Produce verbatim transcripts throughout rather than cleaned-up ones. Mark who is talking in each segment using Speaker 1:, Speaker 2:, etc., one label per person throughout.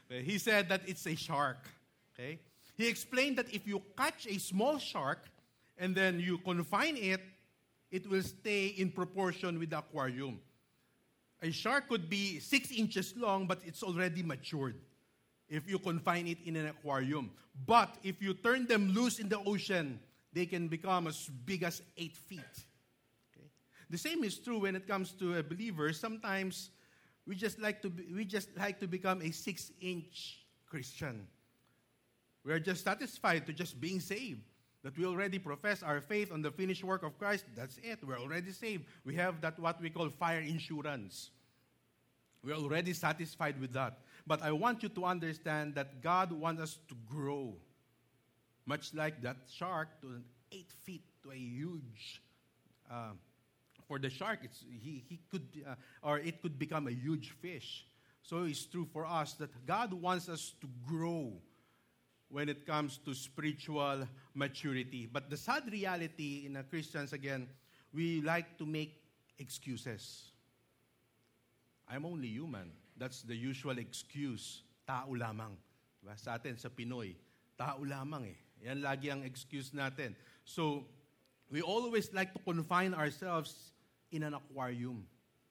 Speaker 1: He said that it's a shark. Okay? He explained that if you catch a small shark and then you confine it, it will stay in proportion with the aquarium. A shark could be six inches long, but it's already matured if you confine it in an aquarium. But if you turn them loose in the ocean, they can become as big as eight feet. Okay? The same is true when it comes to a believer. Sometimes we just like to be, we just like to become a six-inch Christian. We are just satisfied to just being saved. That we already profess our faith on the finished work of Christ. That's it. We're already saved. We have that what we call fire insurance. We're already satisfied with that. But I want you to understand that God wants us to grow. Much like that shark to eight feet to a huge. Uh, for the shark, it's, he, he could, uh, or it could become a huge fish. So it's true for us that God wants us to grow when it comes to spiritual maturity. But the sad reality in a Christians, again, we like to make excuses. I'm only human. That's the usual excuse. Tao lamang. Diba? Sa atin, sa Pinoy, tao lamang eh. Yan lagi ang excuse natin. So, we always like to confine ourselves in an aquarium.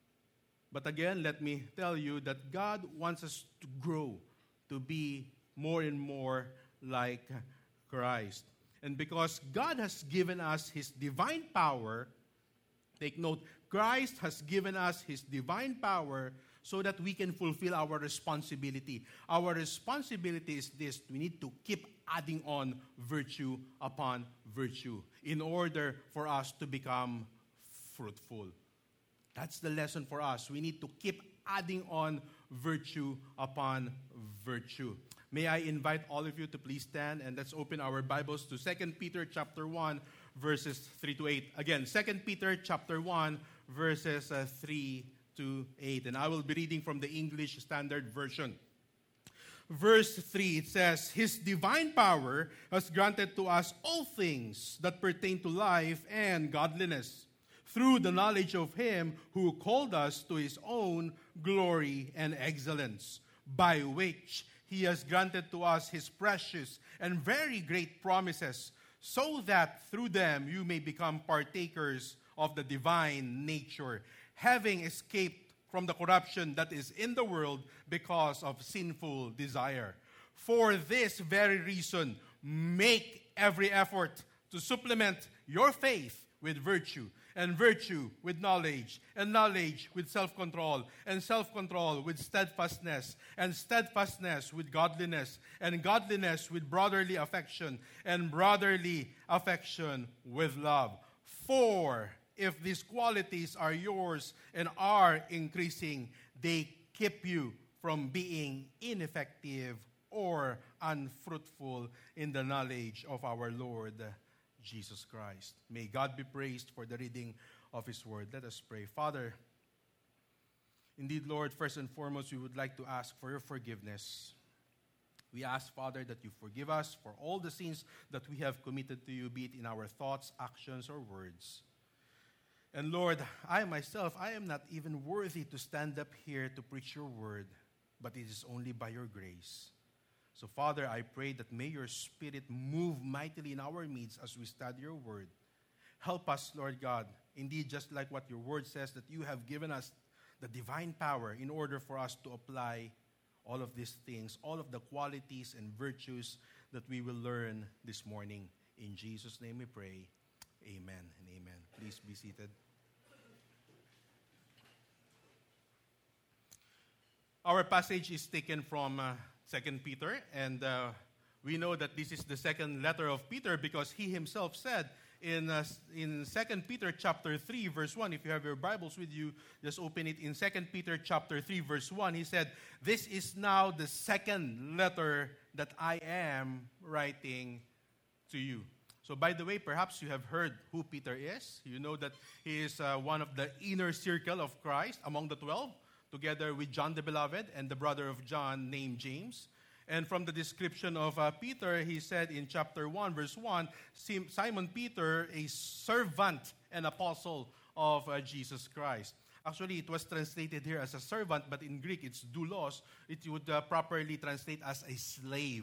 Speaker 1: But again, let me tell you that God wants us to grow, to be more and more like Christ. And because God has given us His divine power, take note, Christ has given us His divine power so that we can fulfill our responsibility. Our responsibility is this: we need to keep adding on virtue upon virtue in order for us to become fruitful. That's the lesson for us. We need to keep adding on virtue upon virtue. May I invite all of you to please stand and let's open our Bibles to Second Peter chapter one, verses three to eight. Again, Second Peter chapter one, verses uh, three to eight. And I will be reading from the English Standard Version. Verse three, it says, His divine power has granted to us all things that pertain to life and godliness, through the knowledge of Him who called us to His own glory and excellence, by which He has granted to us His precious and very great promises, so that through them you may become partakers of the divine nature, having escaped from the corruption that is in the world because of sinful desire. For this very reason, make every effort to supplement your faith with virtue, and virtue with knowledge, and knowledge with self-control, and self-control with steadfastness, and steadfastness with godliness, and godliness with brotherly affection, and brotherly affection with love. For if these qualities are yours and are increasing, they keep you from being ineffective or unfruitful in the knowledge of our Lord Jesus Christ. May God be praised for the reading of His word. Let us pray. Father, indeed, Lord, first and foremost, we would like to ask for your forgiveness. We ask, Father, that you forgive us for all the sins that we have committed to you, be it in our thoughts, actions, or words. And Lord, I myself, I am not even worthy to stand up here to preach your word, but it is only by your grace. So, Father, I pray that may your Spirit move mightily in our midst as we study your word. Help us, Lord God, indeed, just like what your word says, that you have given us the divine power in order for us to apply all of these things, all of the qualities and virtues that we will learn this morning. In Jesus' name we pray. Amen and amen. Please be seated. Our passage is taken from uh, Second Peter, and uh, we know that this is the second letter of Peter because he himself said in uh, in Second Peter chapter three, verse one, if you have your Bibles with you, just open it in Second Peter chapter three, verse one. He said, "This is now the second letter that I am writing to you." So by the way, perhaps you have heard who Peter is. You know that he is uh, one of the inner circle of Christ among the twelve, together with John the Beloved and the brother of John named James. And from the description of uh, Peter, he said in chapter one, verse one, Simon Peter, a servant and apostle of uh, Jesus Christ. Actually, it was translated here as a servant, but in Greek, it's doulos. It would uh, properly translate as a slave.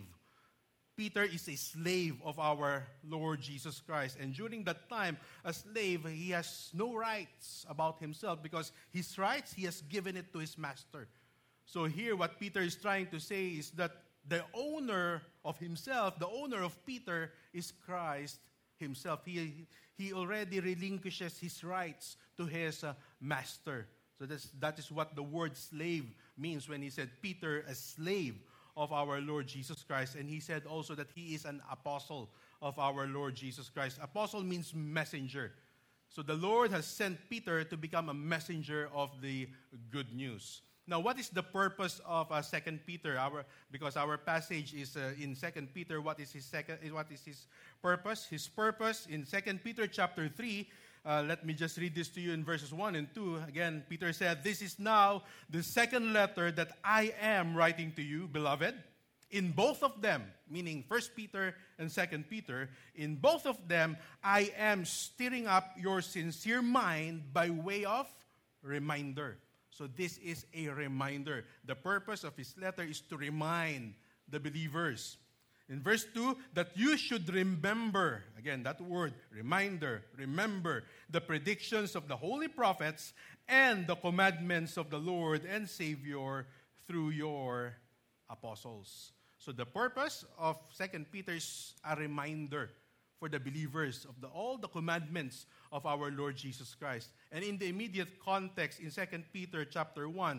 Speaker 1: Peter is a slave of our Lord Jesus Christ. And during that time, a slave, he has no rights about himself because his rights, he has given it to his master. So here, what Peter is trying to say is that the owner of himself, the owner of Peter, is Christ himself. He, he already relinquishes his rights to his uh, master. So that's, that is what the word slave means when he said, Peter, a slave of our Lord Jesus Christ. And he said also that he is an apostle of our Lord Jesus Christ. Apostle means messenger. So the Lord has sent Peter to become a messenger of the good news. Now, what is the purpose of uh, Second Peter? Our because our passage is uh, in Second Peter. What is his second? What is his purpose? His purpose in Second Peter chapter three. Uh, let me just read this to you in verses one and two. Again, Peter said, "This is now the second letter that I am writing to you, beloved. In both of them," meaning First Peter and Second Peter, "in both of them I am stirring up your sincere mind by way of reminder." So this is a reminder. The purpose of his letter is to remind the believers. In verse two, that you should remember, again, that word, reminder, remember, the predictions of the holy prophets and the commandments of the Lord and Savior through your apostles. So the purpose of Second Peter is a reminder for the believers of the, all the commandments of our Lord Jesus Christ. And in the immediate context, in Second Peter chapter one,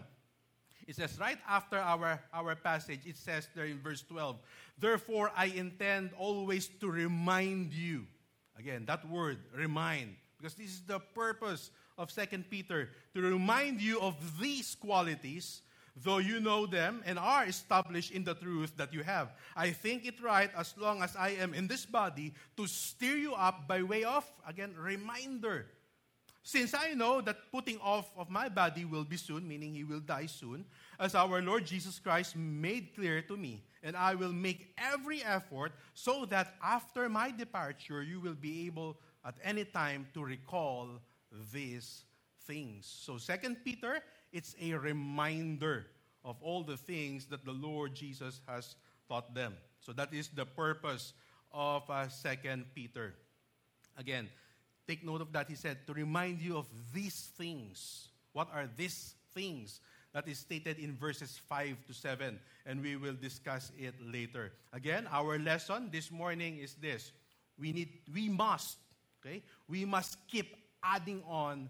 Speaker 1: it says, right after our, our passage, it says there in verse twelve, "Therefore I intend always to remind you." Again, that word, remind. Because this is the purpose of Second Peter, to remind you of these qualities, though you know them and are established in the truth that you have. I think it right, as long as I am in this body, to stir you up by way of, again, reminder. Since I know that putting off of my body will be soon, meaning he will die soon, as our Lord Jesus Christ made clear to me, and I will make every effort so that after my departure, you will be able at any time to recall these things. So Second Peter, it's a reminder of all the things that the Lord Jesus has taught them. So that is the purpose of uh, Second Peter. Again, take note of that. He said, to remind you of these things. What are these things? That is stated in verses five to seven, and we will discuss it later. Again, our lesson this morning is this. We need, we must, okay? We must keep adding on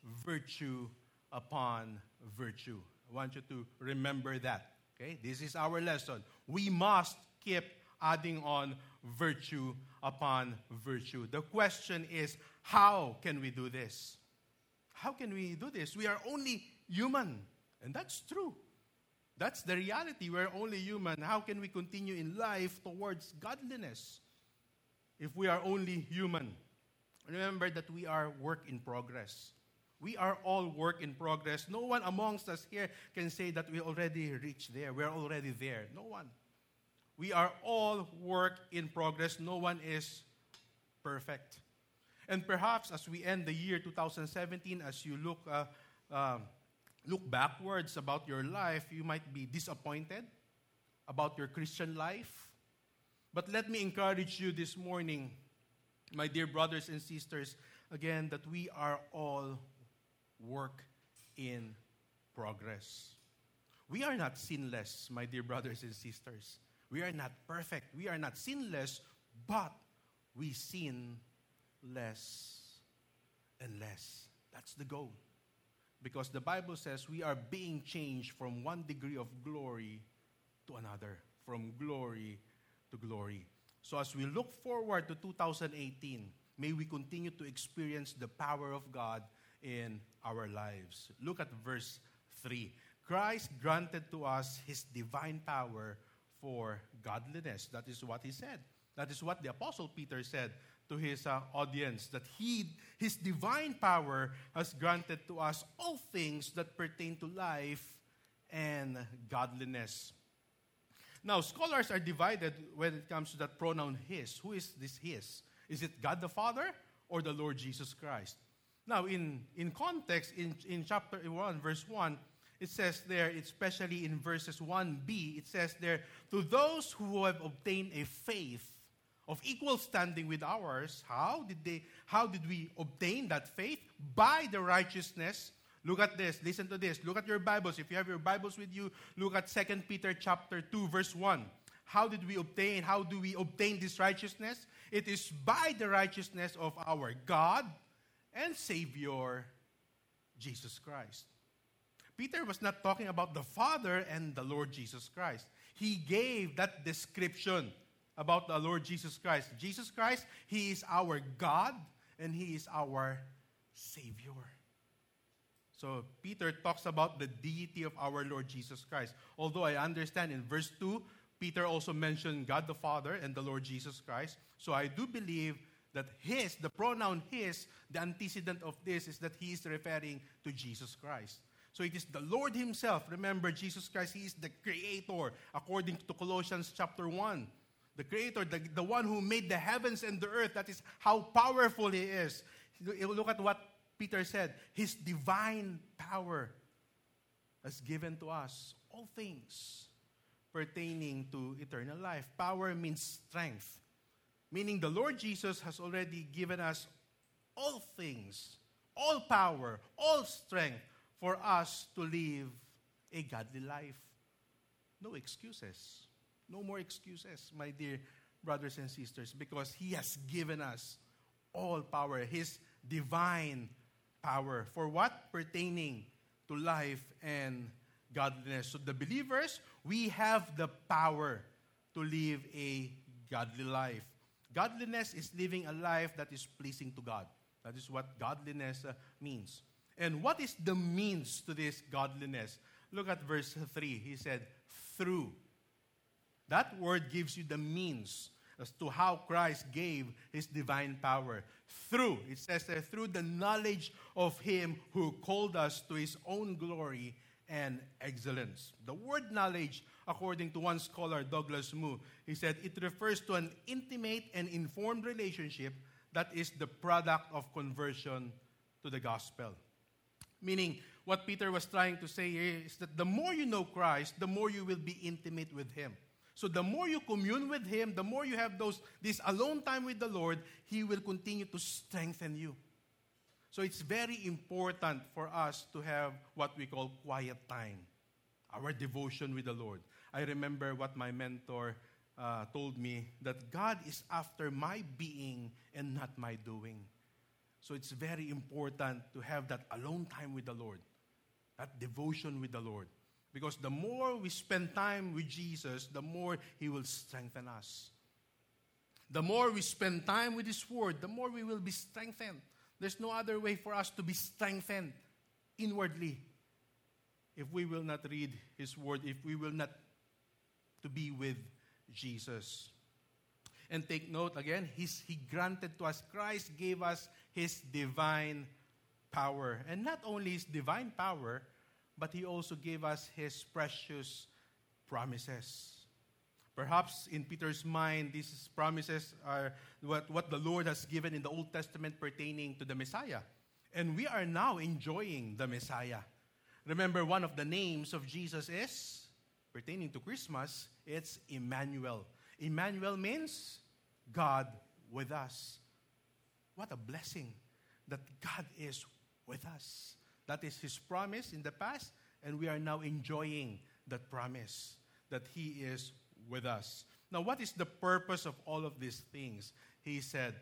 Speaker 1: virtue upon virtue. I want you to remember that, okay? This is our lesson. We must keep adding on virtue upon virtue. The question is, how can we do this? How can we do this? We are only human. And that's true. That's the reality. We're only human. How can we continue in life towards godliness if we are only human? Remember that we are work in progress. We are all work in progress. No one amongst us here can say that we already reached there. We're already there. No one. We are all work in progress. No one is perfect. And perhaps as we end the year two thousand seventeen, as you look uh, uh, look backwards about your life, you might be disappointed about your Christian life. But let me encourage you this morning, my dear brothers and sisters, again, that we are all work in progress. We are not sinless, my dear brothers and sisters. We are not perfect. We are not sinless, but we sin less and less. That's the goal. Because the Bible says we are being changed from one degree of glory to another, from glory to glory. So as we look forward to two thousand eighteen, may we continue to experience the power of God in our lives. Look at verse three. Christ granted to us his divine power for godliness. That is what he said. That is what the Apostle Peter said to his uh, audience, that he, his divine power has granted to us all things that pertain to life and godliness. Now, scholars are divided when it comes to that pronoun his. Who is this his? Is it God the Father or the Lord Jesus Christ? Now, in, in context, in, in chapter one, verse one, it says there, especially in verses one b, it says there, to those who have obtained a faith of equal standing with ours, how did they, how did we obtain that faith? By the righteousness. Look at this, listen to this. Look at your Bibles. If you have your Bibles with you, look at Second Peter chapter two, verse one. How did we obtain, how do we obtain this righteousness? It is by the righteousness of our God and Savior, Jesus Christ. Peter was not talking about the Father and the Lord Jesus Christ. He gave that description about the Lord Jesus Christ. Jesus Christ, He is our God and He is our Savior. So Peter talks about the deity of our Lord Jesus Christ. Although I understand in verse two, Peter also mentioned God the Father and the Lord Jesus Christ. So I do believe that His, the pronoun His, the antecedent of this is that He is referring to Jesus Christ. So it is the Lord Himself. Remember, Jesus Christ, He is the Creator, according to Colossians chapter one. The Creator, the, the one who made the heavens and the earth. That is how powerful He is. Look at what Peter said. His divine power has given to us all things pertaining to eternal life. Power means strength. Meaning the Lord Jesus has already given us all things, all power, all strength for us to live a godly life. No excuses. No more excuses, my dear brothers and sisters, because He has given us all power, His divine power. For what? Pertaining to life and godliness. So the believers, we have the power to live a godly life. Godliness is living a life that is pleasing to God. That is what godliness uh, means. And what is the means to this godliness? Look at verse three. He said, through. That word gives you the means as to how Christ gave His divine power. Through, it says there, through the knowledge of Him who called us to His own glory and excellence. The word knowledge, according to one scholar, Douglas Moo, he said it refers to an intimate and informed relationship that is the product of conversion to the gospel. Meaning, what Peter was trying to say here is that the more you know Christ, the more you will be intimate with Him. So the more you commune with Him, the more you have those this alone time with the Lord, He will continue to strengthen you. So it's very important for us to have what we call quiet time, our devotion with the Lord. I remember what my mentor uh, told me, that God is after my being and not my doing. So it's very important to have that alone time with the Lord, that devotion with the Lord. Because the more we spend time with Jesus, the more He will strengthen us. The more we spend time with His Word, the more we will be strengthened. There's no other way for us to be strengthened inwardly if we will not read His Word, if we will not to be with Jesus. And take note again, his, He granted to us, Christ gave us His divine power. And not only His divine power, but He also gave us His precious promises. Perhaps in Peter's mind, these promises are what, what the Lord has given in the Old Testament pertaining to the Messiah. And we are now enjoying the Messiah. Remember, one of the names of Jesus is, pertaining to Christmas, it's Emmanuel. Emmanuel means God with us. What a blessing that God is with us. That is His promise in the past, and we are now enjoying that promise that He is with us. Now, what is the purpose of all of these things? He said,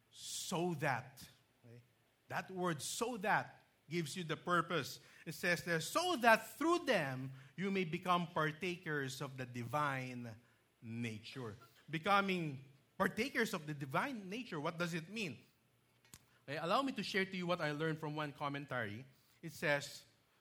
Speaker 1: so that. Okay? That word, so that, gives you the purpose. It says there, so that through them you may become partakers of the divine nature. Becoming partakers of the divine nature, what does it mean? Okay, allow me to share to you what I learned from one commentary. It says,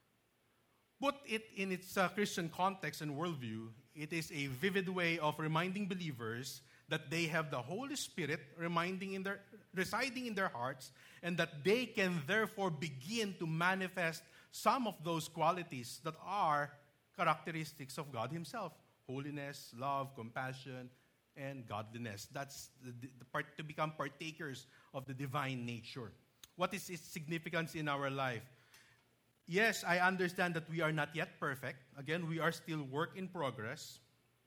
Speaker 1: put it in its uh, Christian context and worldview, it is a vivid way of reminding believers that they have the Holy Spirit reminding in their, residing in their hearts, and that they can therefore begin to manifest some of those qualities that are characteristics of God Himself. Holiness, love, compassion, and godliness. That's the, the part, to become partakers of the divine nature. What is its significance in our life? Yes, I understand that we are not yet perfect. Again, we are still work in progress.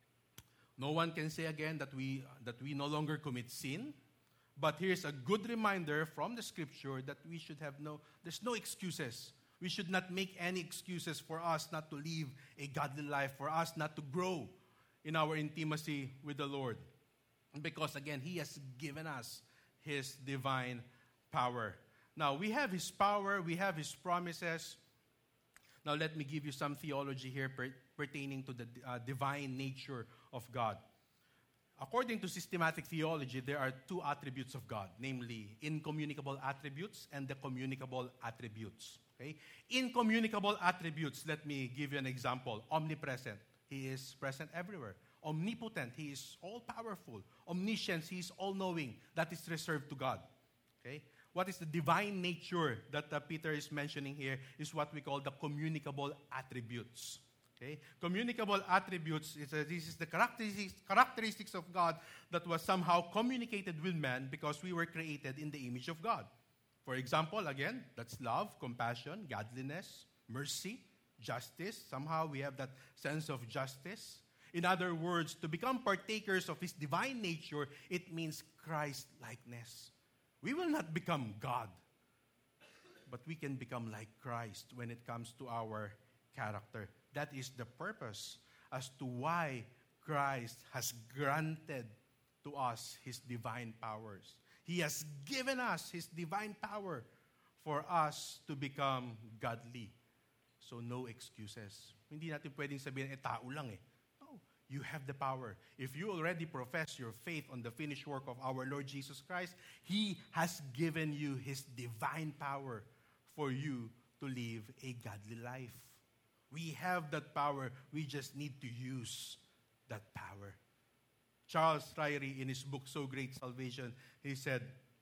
Speaker 1: No one can say again that we that we no longer commit sin. But here's a good reminder from the scripture that we should have no, there's no excuses. We should not make any excuses for us not to live a godly life, for us not to grow in our intimacy with the Lord. Because again, He has given us His divine power. Now, we have His power, we have His promises. Now, let me give you some theology here per- pertaining to the uh, divine nature of God. According to systematic theology, there are two attributes of God, namely incommunicable attributes and the communicable attributes. Okay? Incommunicable attributes, let me give you an example. Omnipresent, He is present everywhere. Omnipotent, He is all-powerful. Omniscience, He is all-knowing. That is reserved to God. Okay? What is the divine nature that uh, Peter is mentioning here is what we call the communicable attributes. Okay? Communicable attributes, is a, this is the characteristics, characteristics of God that was somehow communicated with man because we were created in the image of God. For example, again, that's love, compassion, godliness, mercy, justice. Somehow we have that sense of justice. In other words, to become partakers of His divine nature, it means Christ-likeness. We will not become God, but we can become like Christ when it comes to our character. That is the purpose as to why Christ has granted to us His divine powers. He has given us His divine power for us to become godly. So no excuses. Hindi natin pwedeng sabihin, eh, tao lang eh. No, you have the power. If you already profess your faith on the finished work of our Lord Jesus Christ, He has given you His divine power for you to live a godly life. We have that power. We just need to use that power. Charles Ryrie, in his book, So Great Salvation, he said,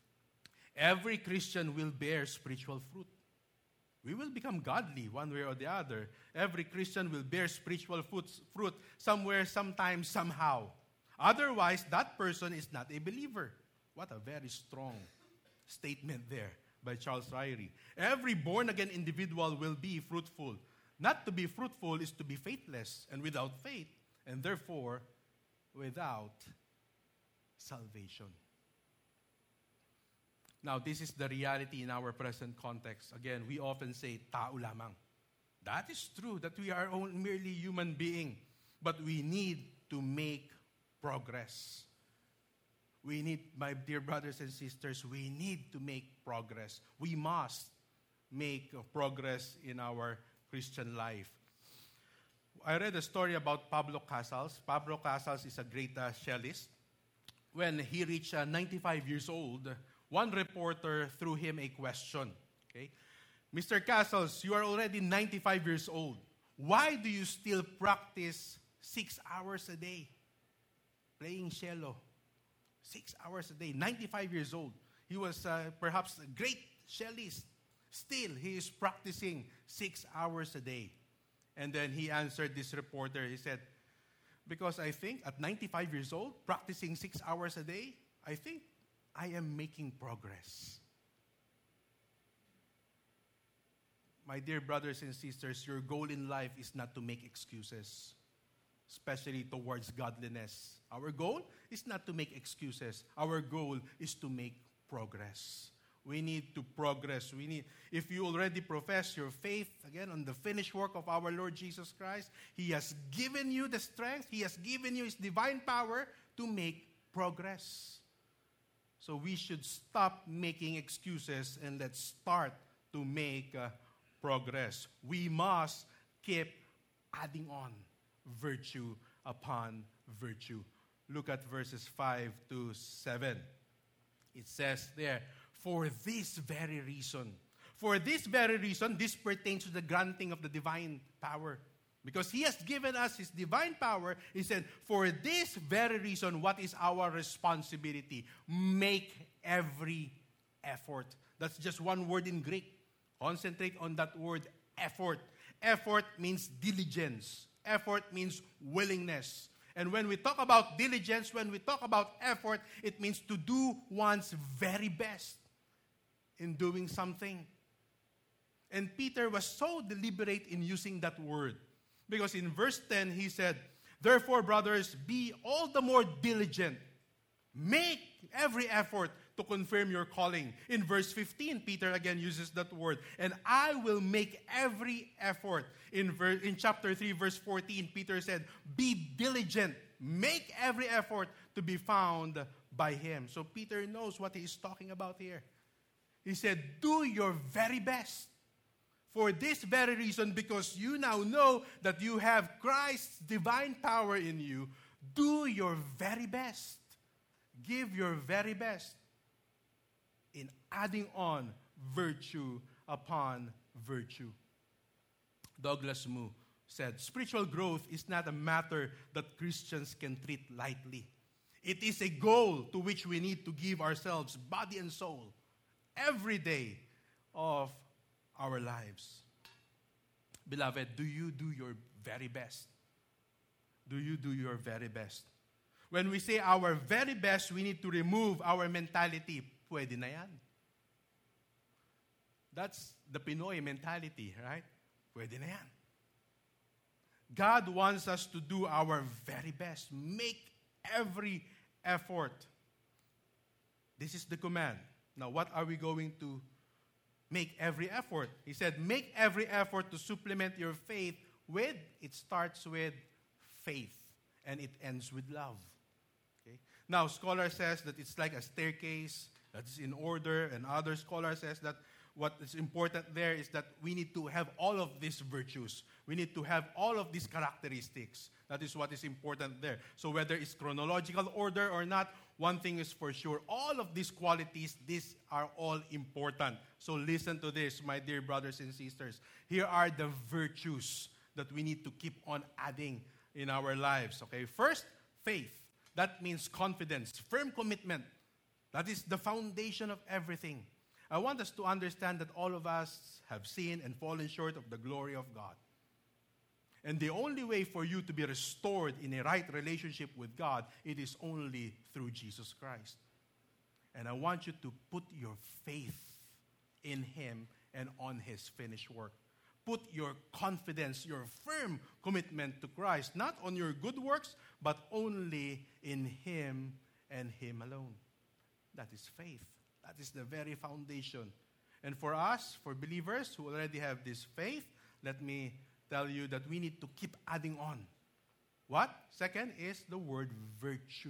Speaker 1: every Christian will bear spiritual fruit. We will become godly one way or the other. Every Christian will bear spiritual fruit, fruit somewhere, sometime, somehow. Otherwise, that person is not a believer. What a very strong statement there by Charles Ryrie. Every born-again individual will be fruitful. Not to be fruitful is to be faithless and without faith, and therefore without salvation. Now, this is the reality in our present context. Again, we often say, tao lamang. That is true, that we are only merely human being, but we need to make progress. We need, my dear brothers and sisters, we need to make progress. We must make progress in our Christian life. I read a story about Pablo Casals. Pablo Casals is a great uh, cellist. When he reached uh, ninety-five years old, one reporter threw him a question. Okay, Mister Casals, you are already ninety-five years old. Why do you still practice six hours a day playing cello? Six hours a day, ninety-five years old. He was uh, perhaps a great cellist. Still, he is practicing six hours a day. And then he answered this reporter. He said, because I think at ninety-five years old, practicing six hours a day, I think I am making progress. My dear brothers and sisters, your goal in life is not to make excuses, especially towards godliness. Our goal is not to make excuses. Our goal is to make progress. We need to progress. We need, if you already profess your faith, again, on the finished work of our Lord Jesus Christ, He has given you the strength, He has given you His divine power to make progress. So we should stop making excuses and let's start to make uh, progress. We must keep adding on virtue upon virtue. Look at verses five to seven. It says there, for this very reason. For this very reason, this pertains to the granting of the divine power. Because He has given us His divine power, He said, for this very reason, what is our responsibility? Make every effort. That's just one word in Greek. Concentrate on that word, effort. Effort means diligence. Effort means willingness. And when we talk about diligence, when we talk about effort, it means to do one's very best. in doing something. And Peter was so deliberate in using that word. Because in verse ten, he said, "Therefore, brothers, be all the more diligent. Make every effort to confirm your calling." In verse fifteen, Peter again uses that word. "And I will make every effort." In, ver- in chapter three, verse fourteen, Peter said, "Be diligent. Make every effort to be found by him." So Peter knows what he is talking about here. He said, do your very best. For this very reason, because you now know that you have Christ's divine power in you, do your very best. Give your very best in adding on virtue upon virtue. Douglas Moo said, "Spiritual growth is not a matter that Christians can treat lightly. It is a goal to which we need to give ourselves, body and soul, every day of our lives." Beloved, do you do your very best? Do you do your very best? When we say our very best, we need to remove our mentality. Pwede na yan. That's the Pinoy mentality, right? Pwede na yan. God wants us to do our very best. Make every effort. This is the command. Now, what are we going to make every effort? He said, make every effort to supplement your faith with, it starts with faith, and it ends with love. Okay? Now, scholar says that it's like a staircase that's in order, and other scholar says that what is important there is that we need to have all of these virtues. We need to have all of these characteristics. That is what is important there. So whether it's chronological order or not, one thing is for sure. All of these qualities, these are all important. So listen to this, my dear brothers and sisters. Here are the virtues that we need to keep on adding in our lives. Okay, first, faith. That means confidence, firm commitment. That is the foundation of everything. I want us to understand that all of us have sinned and fallen short of the glory of God. And the only way for you to be restored in a right relationship with God, it is only through Jesus Christ. And I want you to put your faith in Him and on His finished work. Put your confidence, your firm commitment to Christ, not on your good works, but only in Him and Him alone. That is faith. That is the very foundation. And for us, for believers who already have this faith, let me tell you that we need to keep adding on. What? Second is the word virtue.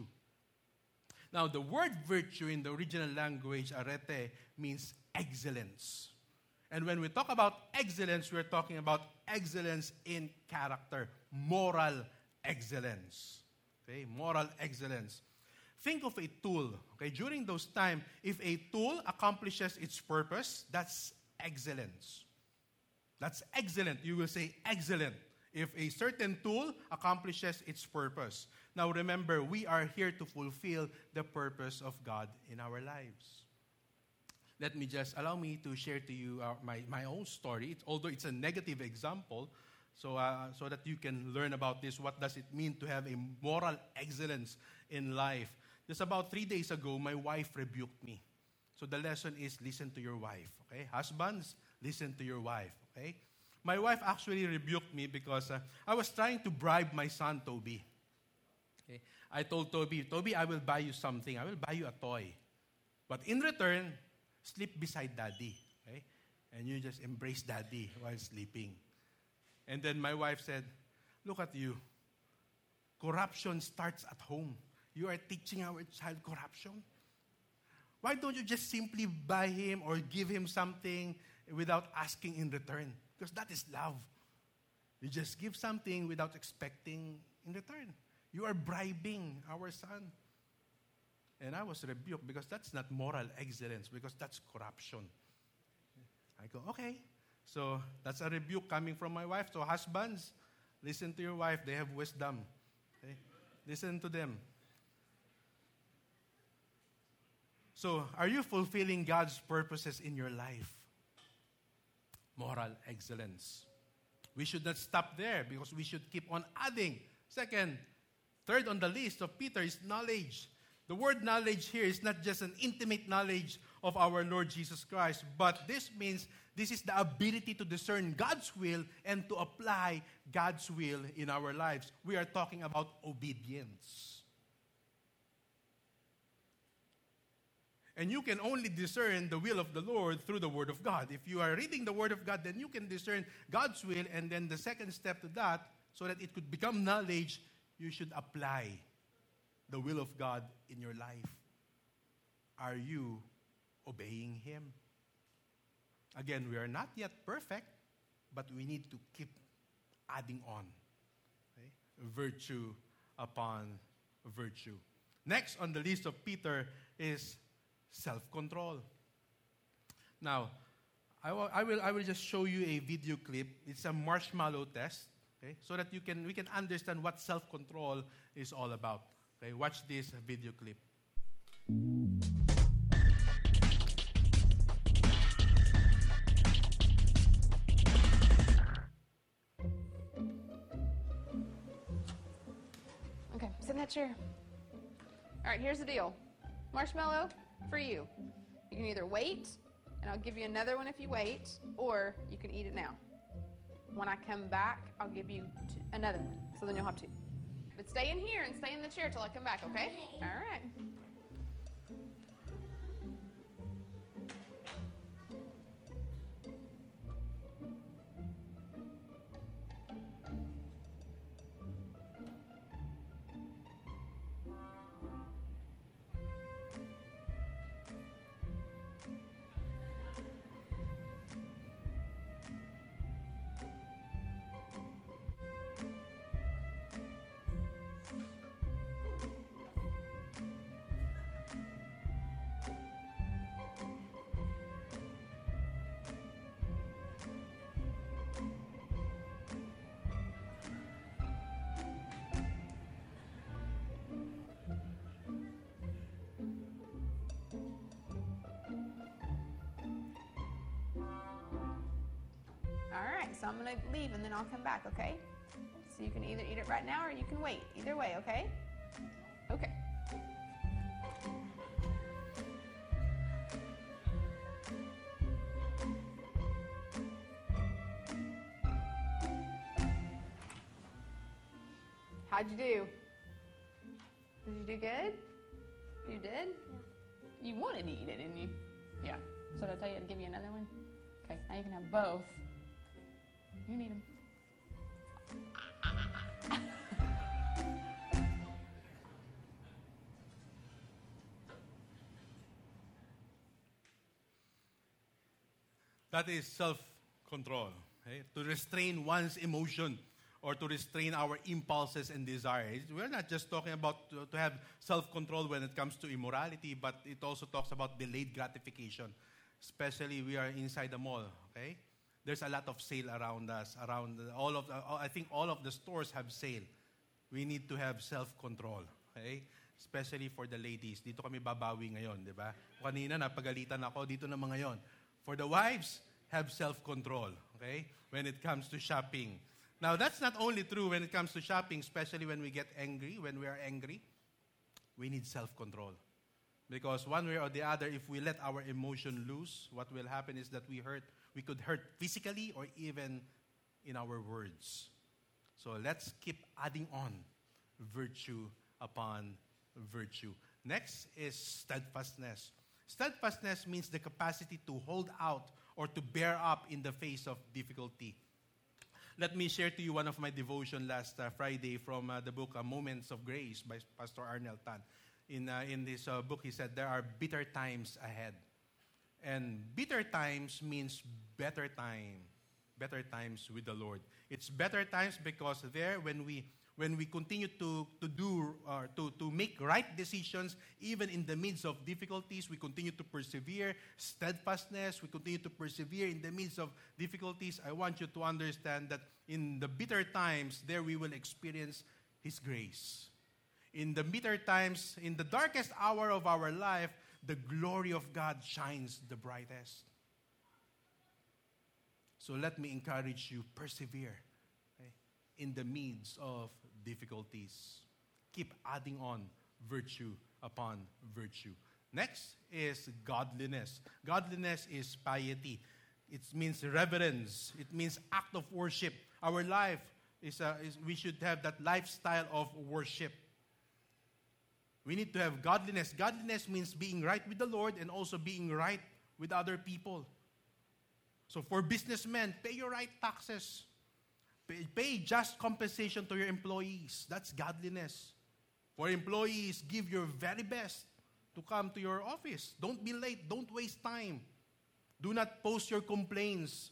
Speaker 1: Now, the word virtue in the original language, arete, means excellence. And when we talk about excellence, we're talking about excellence in character, moral excellence. Okay, moral excellence. Think of a tool. Okay, during those times, if a tool accomplishes its purpose, that's excellence. That's excellent. You will say excellent if a certain tool accomplishes its purpose. Now remember, we are here to fulfill the purpose of God in our lives. Let me just, allow me to share to you uh, my, my own story, it, although it's a negative example, so, uh, so that you can learn about this. What does it mean to have a moral excellence in life? Just about three days ago, my wife rebuked me. So the lesson is listen to your wife. Okay, husbands, listen to your wife. Okay, my wife actually rebuked me because uh, I was trying to bribe my son Toby. Okay, I told Toby, Toby, I will buy you something. I will buy you a toy, but in return, sleep beside Daddy. Okay, and you just embrace Daddy while sleeping. And then my wife said, "Look at you. Corruption starts at home. You are teaching our child corruption. Why don't you just simply buy him or give him something without asking in return? Because that is love. You just give something without expecting in return. You are bribing our son." And I was rebuked because that's not moral excellence, because that's corruption. I go, okay. So that's a rebuke coming from my wife. So husbands, listen to your wife. They have wisdom. Okay? Listen to them. So, are you fulfilling God's purposes in your life? Moral excellence. We should not stop there because we should keep on adding. Second, third on the list of Peter is knowledge. The word knowledge here is not just an intimate knowledge of our Lord Jesus Christ, but this means this is the ability to discern God's will and to apply God's will in our lives. We are talking about obedience. And you can only discern the will of the Lord through the Word of God. If you are reading the Word of God, then you can discern God's will, and then the second step to that, so that it could become knowledge, you should apply the will of God in your life. Are you obeying Him? Again, we are not yet perfect, but we need to keep adding on. Okay? Virtue upon virtue. Next on the list of Peter is self-control. Now, I will, I will, I will just show you a video clip. It's a marshmallow test, okay, so that you can we can understand what self-control is all about. Okay, watch this video clip.
Speaker 2: Okay, sit in that chair. All right, here's the deal. Marshmallow for you. You can either wait, and I'll give you another one if you wait, or you can eat it now. When I come back, I'll give you two, another one, so then you'll have two. But stay in here and stay in the chair till I come back, okay? All right. All right, so I'm going to leave and then I'll come back, okay? So you can either eat it right now or you can wait. Either way, okay? Okay. How'd you do? Did you do good? You did? Yeah. You wanted to eat it, didn't you? Yeah. So did I tell you to give you another one? Okay, now you can have both. You need them.
Speaker 1: That is self-control. Okay? To restrain one's emotion or to restrain our impulses and desires. We're not just talking about to, to have self-control when it comes to immorality, but it also talks about delayed gratification. Especially we are inside the mall, okay? There's a lot of sale around us, around the, all of the, I think all of the stores have sale. We need to have self-control, okay? Especially for the ladies. Dito kami babawi ngayon, di ba? Kanina napagalitan ako, dito naman ngayon. For the wives, have self-control, okay? When it comes to shopping. Now, that's not only true when it comes to shopping, especially when we get angry, when we are angry. We need self-control. Because one way or the other, if we let our emotion loose, what will happen is that we hurt, we could hurt physically or even in our words. So let's keep adding on virtue upon virtue. Next is steadfastness. Steadfastness means the capacity to hold out or to bear up in the face of difficulty. Let me share to you one of my devotion last uh, Friday from uh, the book uh, Moments of Grace by Pastor Arnel Tan. In, uh, in this uh, book, he said, there are bitter times ahead. And bitter times means better time, better times with the Lord. It's better times because there, when we when we continue to, to do, uh, to, to make right decisions, even in the midst of difficulties, we continue to persevere, steadfastness, we continue to persevere in the midst of difficulties. I want you to understand that in the bitter times, there we will experience His grace. In the bitter times, in the darkest hour of our life, the glory of God shines the brightest. So let me encourage you, persevere okay, in the midst of difficulties. Keep adding on virtue upon virtue. Next is godliness. Godliness is piety. It means reverence. It means act of worship. Our life is, a, is we should have that lifestyle of worship. We need to have godliness. Godliness means being right with the Lord and also being right with other people. So for businessmen, pay your right taxes. Pay, pay just compensation to your employees. That's godliness. For employees, give your very best to come to your office. Don't be late. Don't waste time. Do not post your complaints.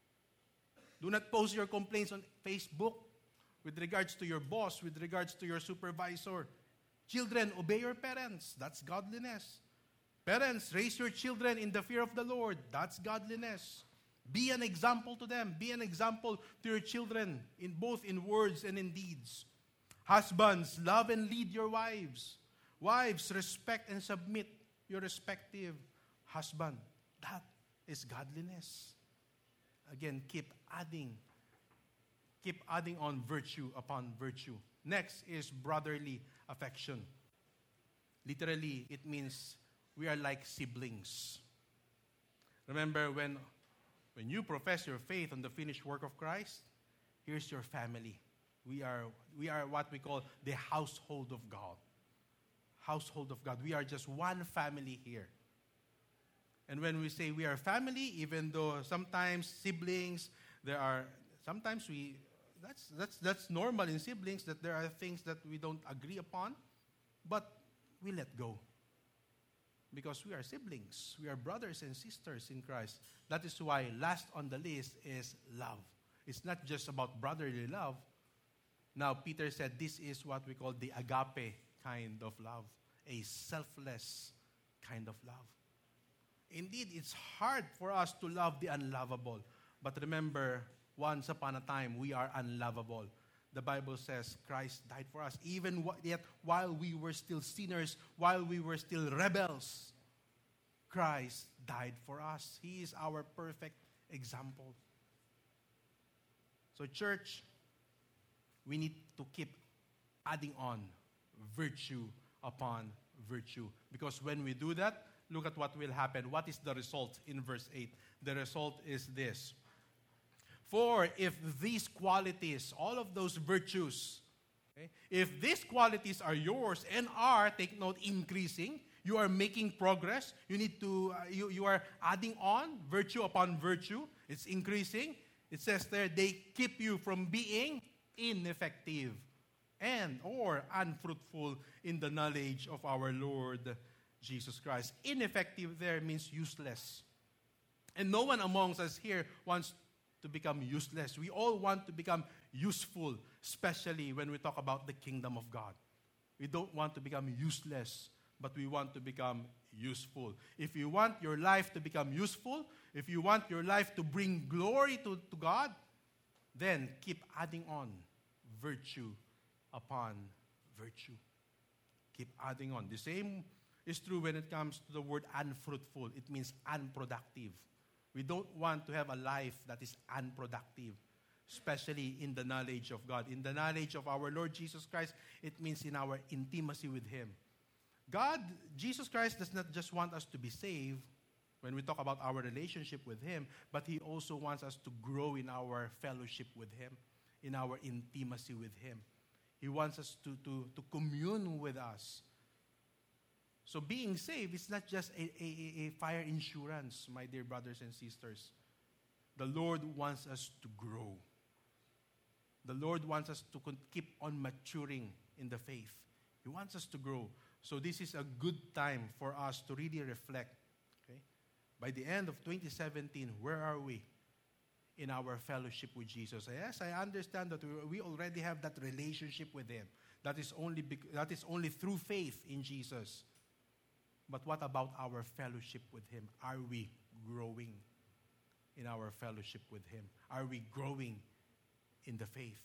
Speaker 1: Do not post your complaints on Facebook with regards to your boss, with regards to your supervisor. Children, obey your parents. That's godliness. Parents, raise your children in the fear of the Lord. That's godliness. Be an example to them. Be an example to your children, in both in words and in deeds. Husbands, love and lead your wives. Wives, respect and submit your respective husband. That is godliness. Again, keep adding. Keep adding on virtue upon virtue. Next is brotherly affection. Literally, it means we are like siblings. Remember, when, when you profess your faith on the finished work of Christ, here's your family. We are, we are what we call the household of God. Household of God. We are just one family here. And when we say we are family, even though sometimes siblings, there are, sometimes we, that's, that's, that's normal in siblings that there are things that we don't agree upon, but we let go. Because we are siblings. We are brothers and sisters in Christ. That is why last on the list is love. It's not just about brotherly love. Now, Peter said this is what we call the agape kind of love. A selfless kind of love. Indeed, it's hard for us to love the unlovable. But remember, once upon a time, we are unlovable. The Bible says Christ died for us. Even wh- yet while we were still sinners, while we were still rebels, Christ died for us. He is our perfect example. So church, we need to keep adding on virtue upon virtue. Because when we do that, look at what will happen. What is the result in verse eight? The result is this. For if these qualities, all of those virtues, okay, if these qualities are yours and are, take note, increasing, you are making progress, you need to, uh, you, you are adding on virtue upon virtue, it's increasing. It says there, they keep you from being ineffective and or unfruitful in the knowledge of our Lord Jesus Christ. Ineffective there means useless. And no one amongst us here wants to become useless. We all want to become useful, especially when we talk about the kingdom of God. We don't want to become useless, but we want to become useful. If you want your life to become useful, if you want your life to bring glory to, to God, then keep adding on virtue upon virtue. Keep adding on. The same is true when it comes to the word unfruitful. It means unproductive. We don't want to have a life that is unproductive, especially in the knowledge of God. In the knowledge of our Lord Jesus Christ, it means in our intimacy with Him. God, Jesus Christ, does not just want us to be saved when we talk about our relationship with Him, but He also wants us to grow in our fellowship with Him, in our intimacy with Him. He wants us to, to, to commune with us. So being saved is not just a, a, a fire insurance, my dear brothers and sisters. The Lord wants us to grow. The Lord wants us to keep on maturing in the faith. He wants us to grow. So this is a good time for us to really reflect. Okay? By the end of twenty seventeen, where are we in our fellowship with Jesus? Yes, I understand that we already have that relationship with Him. That is only, that is only through faith in Jesus. But what about our fellowship with Him? Are we growing in our fellowship with Him? Are we growing in the faith?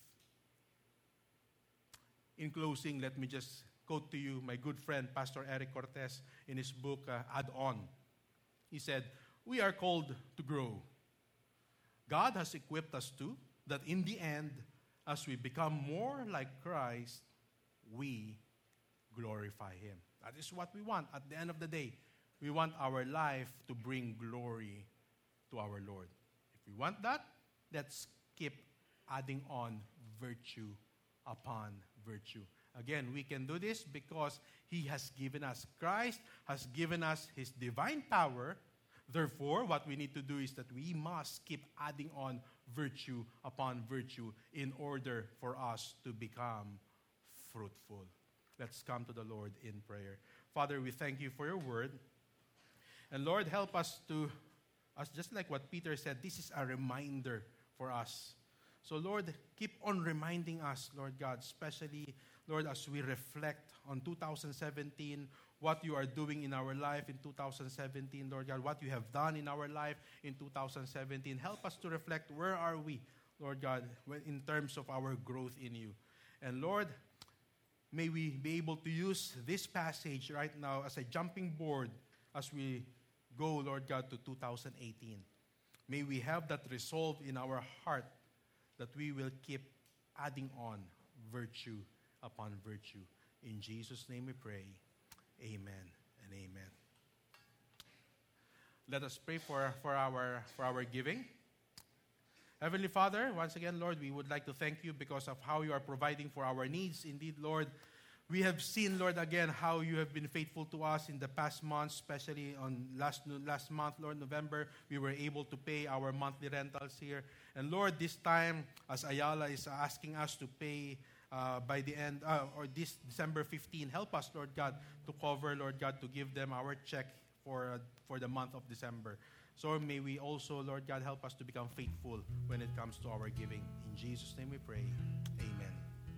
Speaker 1: In closing, let me just quote to you my good friend, Pastor Eric Cortez, in his book, uh, Add On. He said, we are called to grow. God has equipped us to, that in the end, as we become more like Christ, we glorify glorify Him. That is what we want. At the end of the day, we want our life to bring glory to our Lord. If we want that, let's keep adding on virtue upon virtue. Again, we can do this because He has given us, Christ has given us His divine power. Therefore, what we need to do is that we must keep adding on virtue upon virtue in order for us to become fruitful. Let's come to the Lord in prayer. Father, we thank You for Your word. And Lord, help us to, us just like what Peter said, this is a reminder for us. So Lord, keep on reminding us, Lord God, especially, Lord, as we reflect on two thousand seventeen, what You are doing in our life in two thousand seventeen, Lord God, what You have done in our life in two thousand seventeen. Help us to reflect, where are we, Lord God, in terms of our growth in You. And Lord, may we be able to use this passage right now as a jumping board as we go, Lord God, to two thousand eighteen. May we have that resolve in our heart that we will keep adding on virtue upon virtue. In Jesus' name we pray. Amen and amen. Let us pray for, for, our, for our giving. Heavenly Father, once again, Lord, we would like to thank You because of how You are providing for our needs. Indeed, Lord, we have seen, Lord, again, how You have been faithful to us in the past months, especially on last last month, Lord, November. We were able to pay our monthly rentals here. And Lord, this time, as Ayala is asking us to pay uh, by the end, uh, or this December fifteenth, help us, Lord God, to cover, Lord God, to give them our check for, uh, for the month of December. So may we also, Lord God, help us to become faithful when it comes to our giving. In Jesus' name we pray. Amen.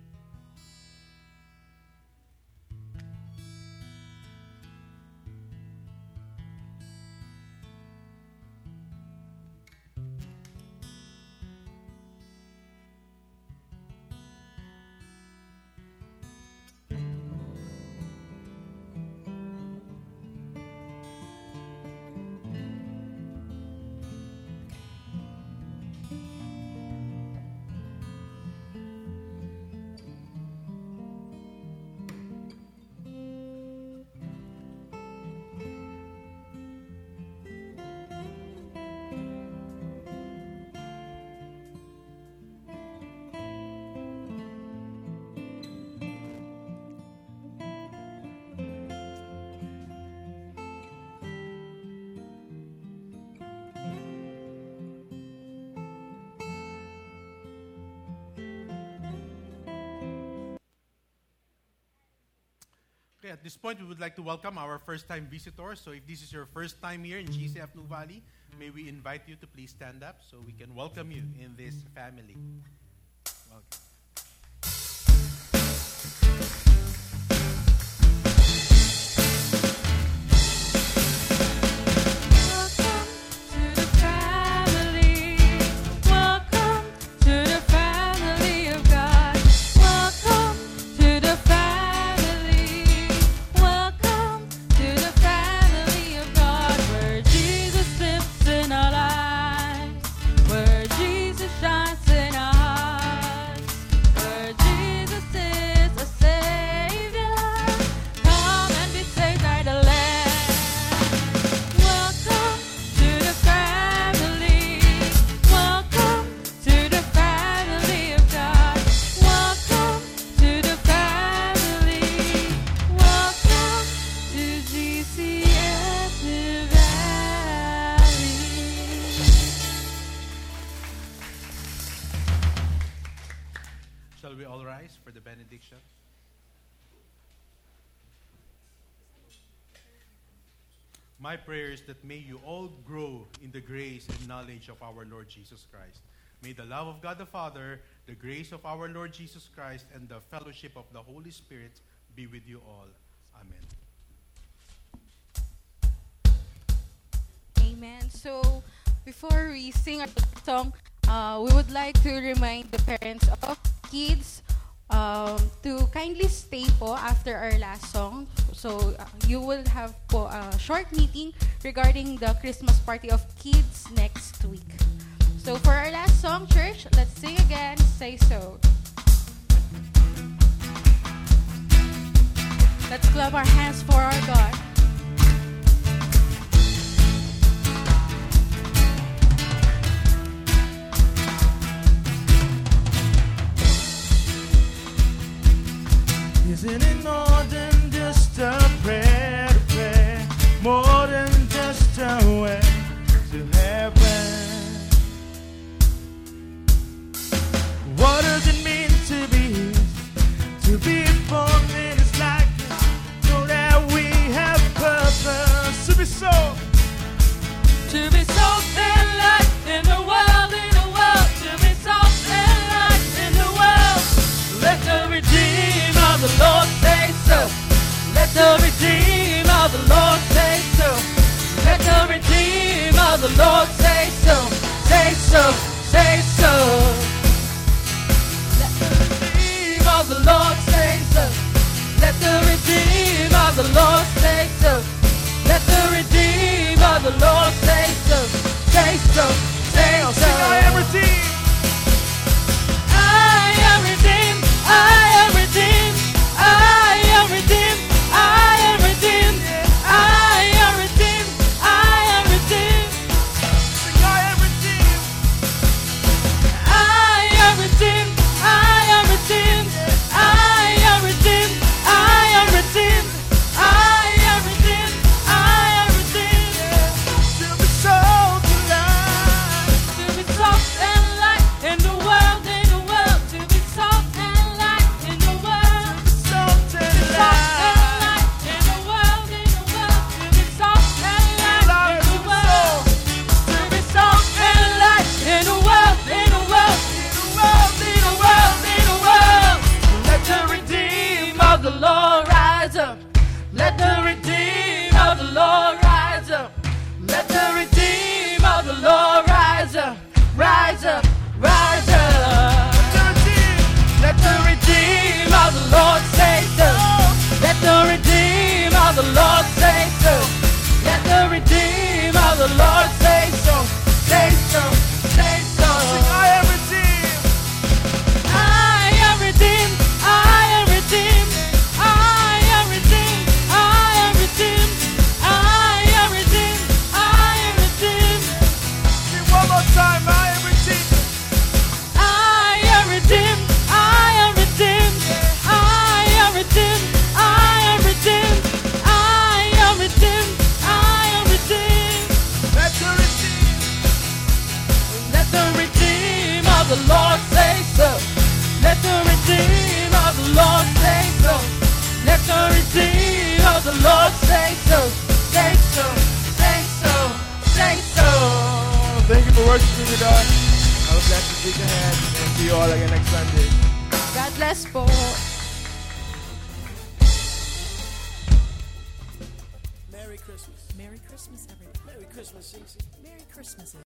Speaker 1: Okay, at this point, we would like to welcome our first-time visitors. So if this is your first time here in G C F Nuvali, may we invite you to please stand up so we can welcome you in this family. Welcome. Shall we all rise for the benediction? My prayer is that may you all grow in the grace and knowledge of our Lord Jesus Christ. May the love of God the Father, the grace of our Lord Jesus Christ, and the fellowship of the Holy Spirit be with you all. Amen.
Speaker 3: Amen. So, before we sing our song, uh, we would like to remind the parents of kids um, to kindly stay po after our last song. So, uh, you will have po a short meeting regarding the Christmas party of kids next week. So, for our last song, church, let's sing again, Say So. Let's clap our hands for our God.
Speaker 4: Isn't it more than just a prayer to pray, more than just a way to heaven? What does it mean to be His, to be born in His likeness? Know that we have purpose to be so,
Speaker 5: To be salt and light in the world, in the world. To be salt and light in the world. Let the redeemed of the Lord say so. Let the redeemed of the Lord say so. Let the redeemed of the Lord say so. Say so, say so. Let the redeemed of the Lord say so. Let the redeemed of the Lord say so. Let the redeemed of the Lord say so. Say so, say so.
Speaker 4: sing I am redeemed.
Speaker 5: I am redeemed. I am redeemed. I am redeemed. I am redeemed. I am redeemed. I am redeemed.
Speaker 4: Sing I am redeemed.
Speaker 5: I am redeemed. I am redeemed. I am redeemed. I am redeemed. I am redeemed. I am redeemed.
Speaker 4: To be salt and light.
Speaker 5: To be salt and light in the world, in the world. To be salt and light in the world.
Speaker 4: Salt and
Speaker 5: Salt and
Speaker 4: light.
Speaker 5: light in the world, in the world. To be salt and light in the world. To be salt and light in the world, in the world. In the world, in the world. Let the redeemed of the Lord rise up. Let the redeemed of the Lord rise up. Let the redeemed of the Lord rise up. Rise up, rise up. Let the redeemed of the Lord say so. Let the redeemed of the Lord say so. Let the redeemed of the Lord say so. Say so, say so.
Speaker 4: I am redeemed.
Speaker 5: I am redeemed. I am redeemed. I am redeemed. I am redeemed. I am redeemed. I am redeemed.
Speaker 4: Sing one more time. I am redeemed.
Speaker 5: I am redeemed. I am redeemed. I am redeemed. I am redeemed. I am redeemed. I am redeemed.
Speaker 4: Let the redeemed.
Speaker 5: Let the redeemed of the Lord say so. Let the redeemed of the Lord say so. Let the redeemed of the Lord say so. Say so. Say so. Say so.
Speaker 4: Thank you for worshiping with us. I would like to shake your hand and see you all again next Sunday.
Speaker 3: God bless po.
Speaker 6: Merry Christmas. Merry Christmas, everybody. Merry Christmas, Cece. Merry Christmas.